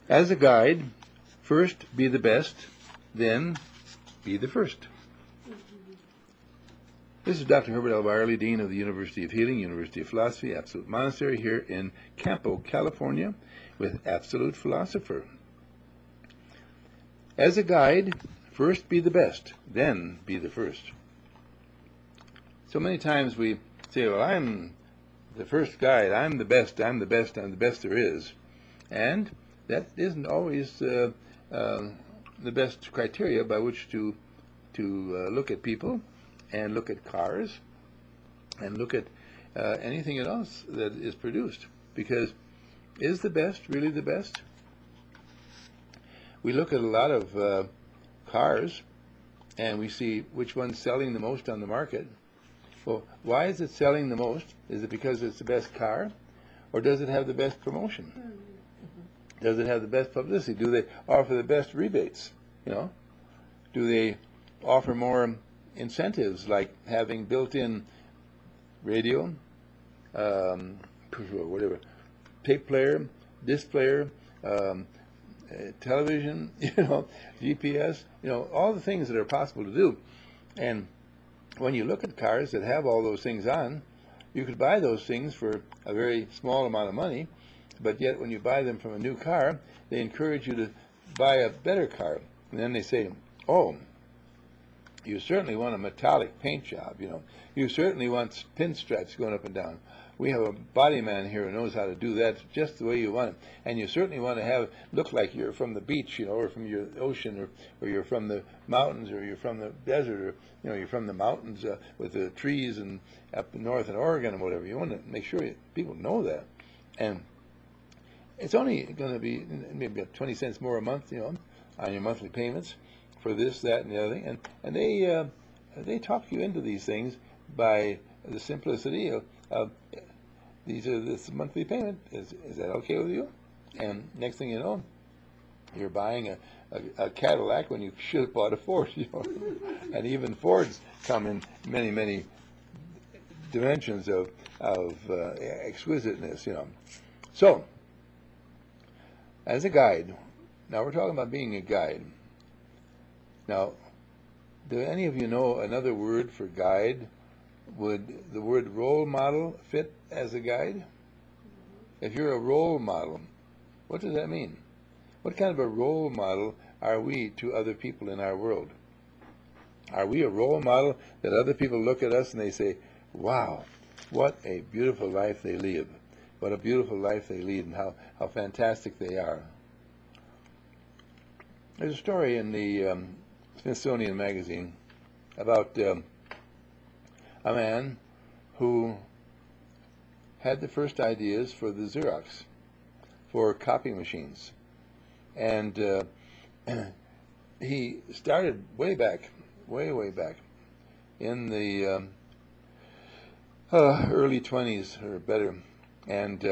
As a guide, first be the best, then be the first. This is Dr. Herbert L. Byerly, Dean of the University of Healing, University of Philosophy, Absolute Monastery, here in Campo, California, with Absolute Philosopher. As a guide, first be the best, then be the first. So many times we say, well, I'm the first guide, I'm the best, I'm the best, I'm the best there is. And that isn't always the best criteria by which to look at people and look at cars and look at anything else that is produced. Because is the best really the best? We look at a lot of cars and we see which one's selling the most on the market. Well, why is it selling the most? Is it because it's the best car? Or does it have the best promotion? Does it have the best publicity? Do they offer the best rebates? Do they offer more incentives, like having built-in radio, whatever, tape player, disc player, television, GPS, all the things that are possible to do. And when you look at cars that have all those things on, you could buy those things for a very small amount of money, but yet when you buy them from a new car, they encourage you to buy a better car. And then they say, oh, you certainly want a metallic paint job, You certainly want pinstripes going up and down. We have a body man here who knows how to do that just the way you want it. And you certainly want to look like you're from the beach, or from your ocean, or you're from the mountains, or you're from the desert, or you're from the mountains with the trees and up north in Oregon or whatever. You want to make sure people know that. And it's only going to be maybe 20 cents more a month, on your monthly payments for this, that, and the other thing. And they talk you into these things by the simplicity of this monthly payment. Is that okay with you? And next thing you know, you're buying a Cadillac when you should have bought a Ford. And even Fords come in many, many dimensions of exquisiteness. So, as a guide, now we're talking about being a guide. Now, do any of you know another word for guide? Would the word role model fit as a guide? If you're a role model, what does that mean? What kind of a role model are we to other people in our world? Are we a role model that other people look at us and they say, wow, what a beautiful life they live. What a beautiful life they lead, and how fantastic they are. There's a story in the Smithsonian Magazine about a man who had the first ideas for the Xerox, for copy machines. And he started way back in the early 20s or better. And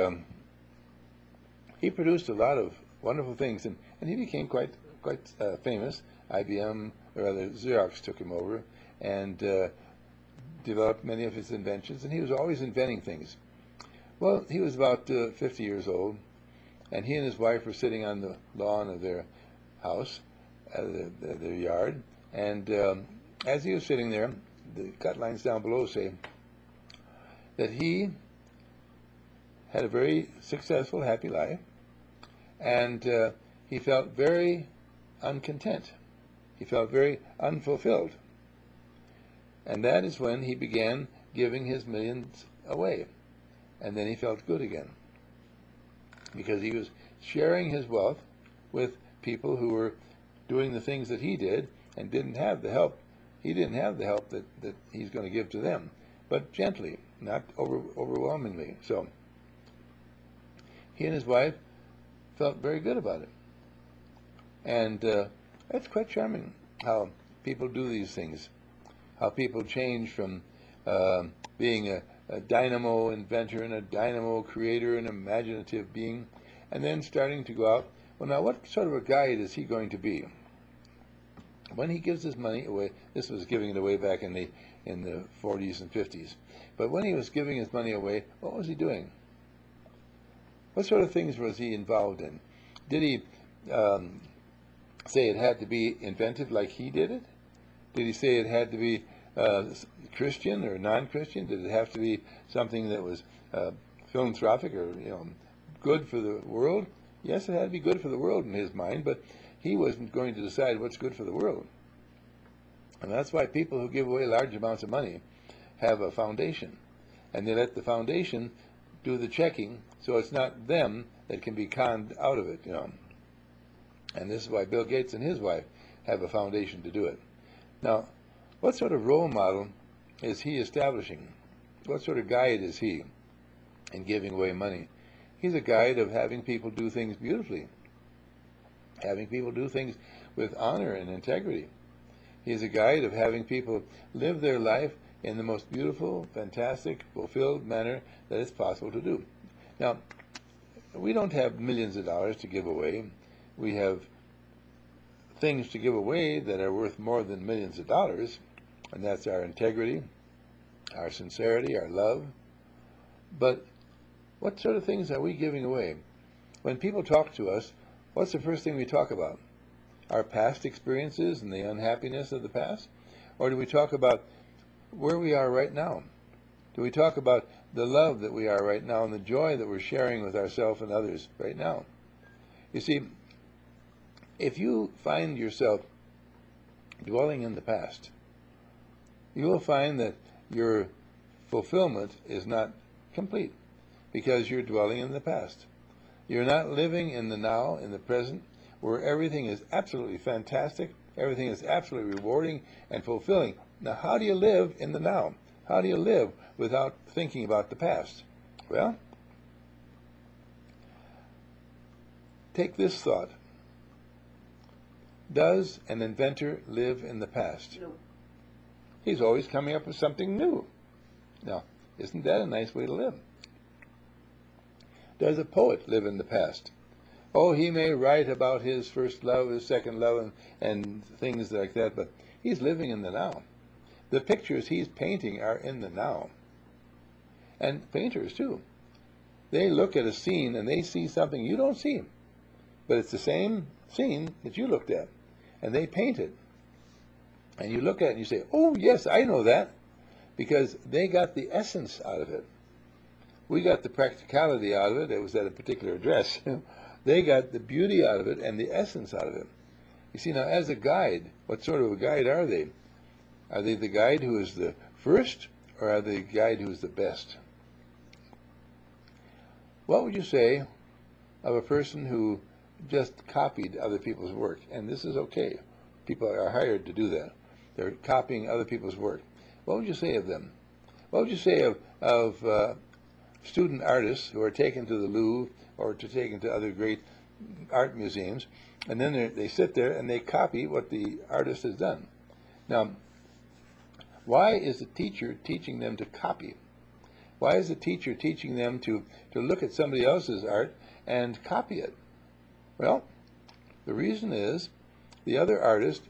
he produced a lot of wonderful things, and he became quite famous. IBM, or rather Xerox, took him over and developed many of his inventions, and he was always inventing things. Well, he was about 50 years old, and he and his wife were sitting on the lawn of their house, their yard, and as he was sitting there, the cut lines down below say that he had a very successful, happy life, and he felt very uncontent. He felt very unfulfilled. And that is when he began giving his millions away. And then he felt good again, because he was sharing his wealth with people who were doing the things that he did and didn't have the help. He didn't have the help that he's going to give to them, but gently, not overwhelmingly. So he and his wife felt very good about it. And it's quite charming how people do these things, how people change from being a dynamo inventor and a dynamo creator and imaginative being, and then starting to go out. Well, now, what sort of a guide is he going to be? When he gives his money away, this was giving it away back in the 40s and 50s, but when he was giving his money away, what was he doing? What sort of things was he involved in? Did he um, say it had to be invented like he did it? Did he say it had to be Christian or non-Christian? Did it have to be something that was philanthropic or good for the world? Yes, it had to be good for the world in his mind, but he wasn't going to decide what's good for the world. And that's why people who give away large amounts of money have a foundation, and they let the foundation do the checking, so it's not them that can be conned out of it. And this is why Bill Gates and his wife have a foundation to do it. Now, what sort of role model is he establishing? What sort of guide is he in giving away money? He's a guide of having people do things beautifully, having people do things with honor and integrity. He's a guide of having people live their life in the most beautiful, fantastic, fulfilled manner that it's possible to do. Now, we don't have millions of dollars to give away. We have things to give away that are worth more than millions of dollars, and that's our integrity, our sincerity, our love. But what sort of things are we giving away? When people talk to us, what's the first thing we talk about? Our past experiences and the unhappiness of the past? Or do we talk about where we are right now? Do we talk about the love that we are right now and the joy that we're sharing with ourselves and others right now? You see, if you find yourself dwelling in the past, you will find that your fulfillment is not complete because you're dwelling in the past. You're not living in the now, in the present, where everything is absolutely fantastic, everything is absolutely rewarding and fulfilling. Now, how do you live in the now? How do you live without thinking about the past? Well, take this thought. Does an inventor live in the past? No. He's always coming up with something new. Now, isn't that a nice way to live? Does a poet live in the past? Oh, he may write about his first love, his second love, and things like that, but he's living in the now. The pictures he's painting are in the now. And painters, too. They look at a scene and they see something you don't see, but it's the same scene that you looked at, and they paint it. And you look at it and you say, oh, yes, I know that, because they got the essence out of it. We got the practicality out of it. It was at a particular address. They got the beauty out of it and the essence out of it. You see, now, as a guide, what sort of a guide are they? Are they the guide who is the first, or are they the guide who is the best? What would you say of a person who just copied other people's work? And this is okay. People are hired to do that. They're copying other people's work. What would you say of them? What would you say of student artists who are taken to the Louvre or taken to other great art museums, and then they sit there and they copy what the artist has done? Now, why is the teacher teaching them to copy? Why is the teacher teaching them to look at somebody else's art and copy it? Well, the reason is the other artist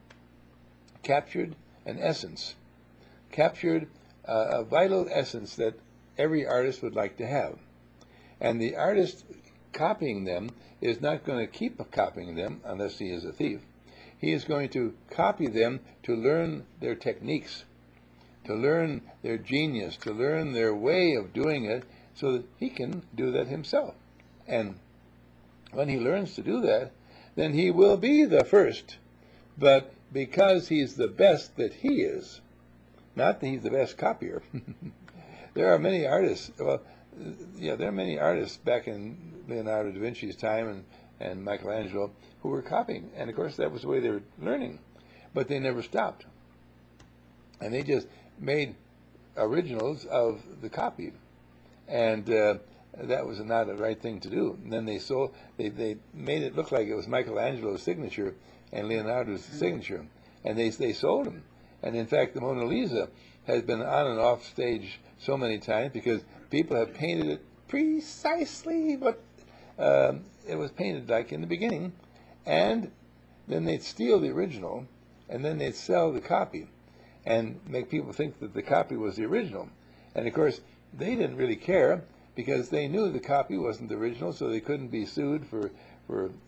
captured an essence, captured a vital essence that every artist would like to have. And the artist copying them is not going to keep copying them unless he is a thief. He is going to copy them to learn their techniques, to learn their genius, to learn their way of doing it so that he can do that himself. And when he learns to do that, then he will be the first. But because he's the best that he is, not that he's the best copier. There are many artists, there are many artists back in Leonardo da Vinci's time and Michelangelo who were copying. And of course that was the way they were learning. But they never stopped. And they just made originals of the copy. And that was not the right thing to do. And then they made it look like it was Michelangelo's signature and Leonardo's signature. And they sold them. And in fact, the Mona Lisa has been on and off stage so many times because people have painted it precisely what it was painted like in the beginning. And then they'd steal the original, and then they'd sell the copy and make people think that the copy was the original. And of course, they didn't really care because they knew the copy wasn't the original, so they couldn't be sued for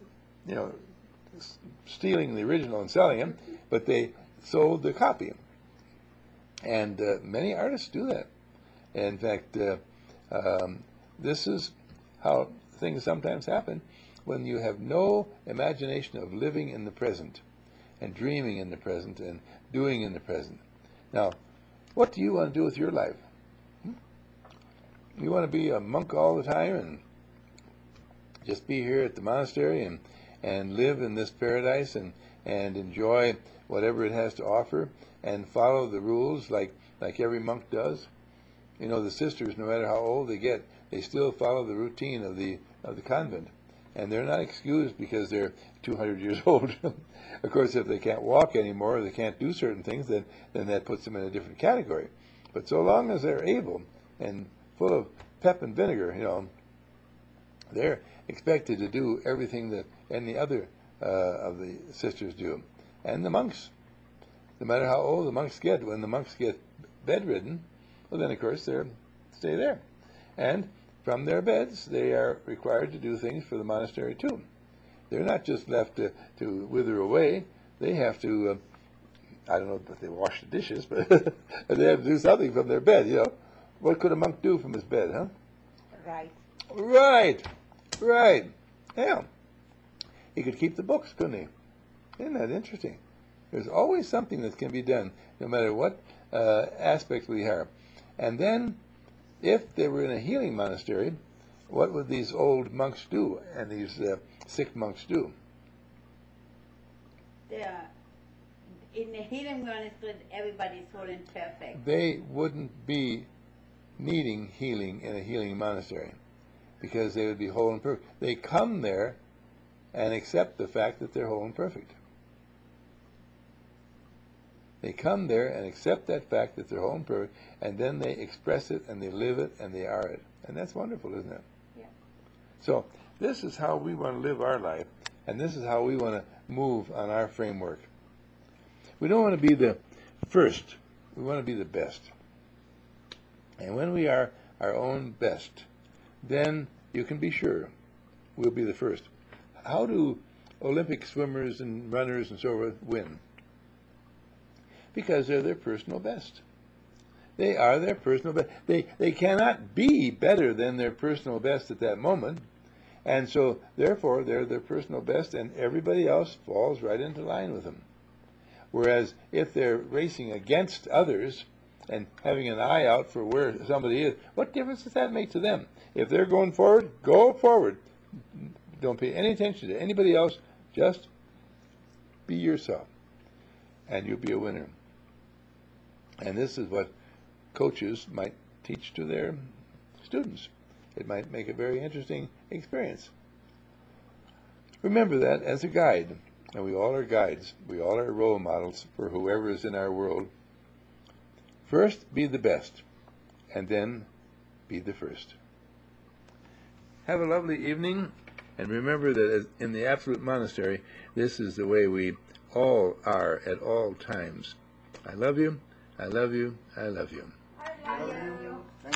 you know, stealing the original and selling them, but they sold the copy. And many artists do that. In fact, this is how things sometimes happen when you have no imagination of living in the present and dreaming in the present and doing in the present. Now, what do you want to do with your life? You want to be a monk all the time and just be here at the monastery and live in this paradise and enjoy whatever it has to offer and follow the rules like every monk does? You know, the sisters, no matter how old they get, they still follow the routine of the convent. And they're not excused because they're 200 years old. Of course, if they can't walk anymore or they can't do certain things, then that puts them in a different category. But so long as they're able and full of pep and vinegar, you know, they're expected to do everything that any other of the sisters do. And the monks, no matter how old the monks get, when the monks get bedridden, well, then, of course, they stay there. And from their beds, they are required to do things for the monastery, too. They're not just left to wither away. They have to, I don't know if they wash the dishes, but they have to do something from their bed, you know. What could a monk do from his bed, huh? Right. Yeah. He could keep the books, couldn't he? Isn't that interesting? There's always something that can be done, no matter what aspect we have. And then, if they were in a healing monastery, what would these old monks do and these sick monks do? In the healing monastery, everybody's whole and perfect. They wouldn't be needing healing in a healing monastery because they would be whole and perfect. They come there and accept the fact that they're whole and perfect. They come there and accept that fact that they're whole and perfect, and then they express it, and they live it, and they are it. And that's wonderful, isn't it? Yeah. So this is how we want to live our life, and this is how we want to move on our framework. We don't want to be the first. We want to be the best. And when we are our own best, then you can be sure we'll be the first. How do Olympic swimmers and runners and so forth win? Because they're their personal best. They are their personal best. They cannot be better than their personal best at that moment. And so, therefore, they're their personal best, and everybody else falls right into line with them. Whereas if they're racing against others and having an eye out for where somebody is, what difference does that make to them? If they're going forward, go forward. Don't pay any attention to anybody else. Just be yourself, and you'll be a winner. And this is what coaches might teach to their students. It might make a very interesting experience. Remember that as a guide, and we all are guides, we all are role models for whoever is in our world. First, be the best, and then be the first. Have a lovely evening, and remember that in the Absolute Monastery, this is the way we all are at all times. I love you. I love you. I love you. I love you.